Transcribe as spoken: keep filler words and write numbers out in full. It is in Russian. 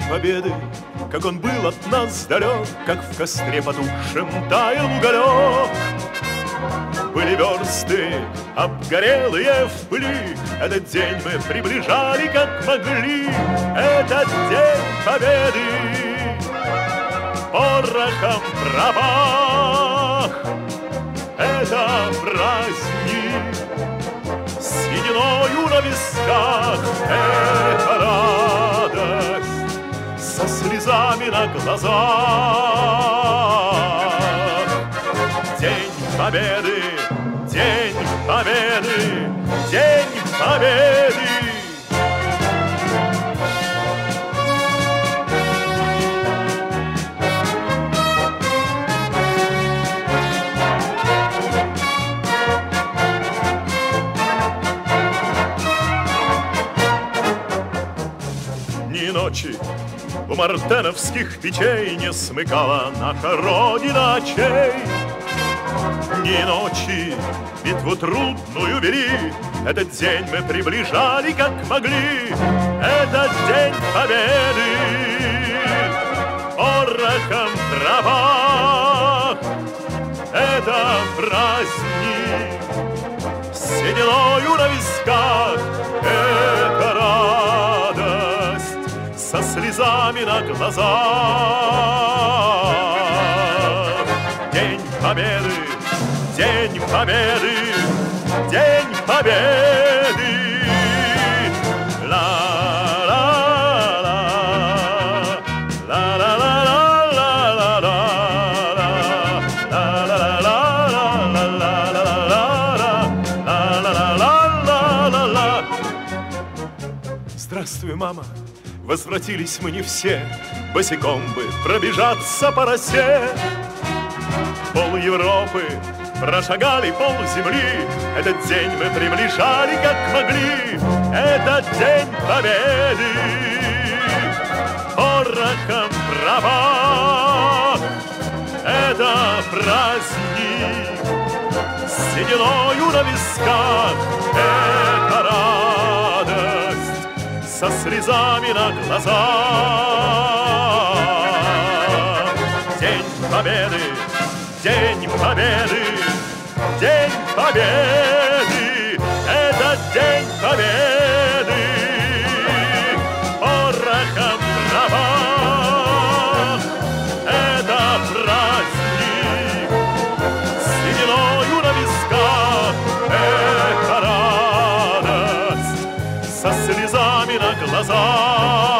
победы, как он был от нас далек, как в костре потухшем таял уголек. Были версты обгорелые в пыли, этот день мы приближали, как могли. Этот день победы порохом пропах. Это праздник с сединою на висках. Это радость со слезами на глазах. День победы, день победы, день победы. Ни ночи у мартеновских печей не смыкала наша Родина очей. Ни ночи битву трудную вели, этот день мы приближали, как могли. Этот день победы порохом трава. Это праздник с сединою на висках. Это радость со слезами на глазах. День победы, день победы, день победы. Ла-ла-ла, ла-ла-ла-ла-ла-ла-ла, ла-ла-ла-ла-ла-ла-ла-ла-ла-ла-ла-ла. Здравствуй, мама, возвратились мы не все, босиком бы пробежаться по росе. Пол Европы прошагали, пол земли, этот день мы приближали, как могли. Этот день победы порохом права. Это праздник с сединою на висках. Это радость со слезами на глазах. День победы, день победы, день победы. Это день победы порохом трава. Это праздник с сединою на висках. Это радость со слезами на глазах.